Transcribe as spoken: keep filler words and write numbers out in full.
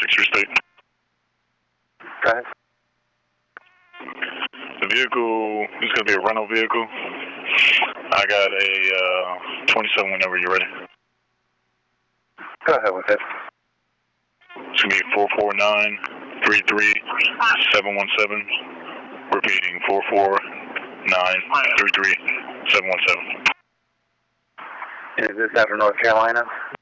six three state. Go ahead. The vehicle is going to be a rental vehicle. I got a uh, twenty-seven whenever you're ready. Go ahead with it. It's going to be four four nine, three three, seven one seven. Repeating, four four nine, three three, seven one seven. Is this out of North Carolina?